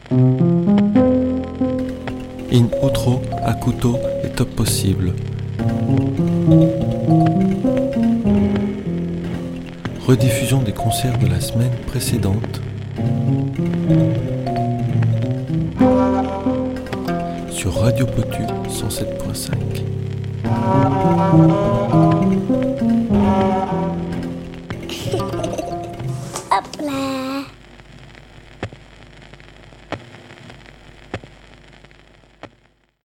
In outro à couteau et top possible. Rediffusion des concerts de la semaine précédente sur Radio Potu 107.5.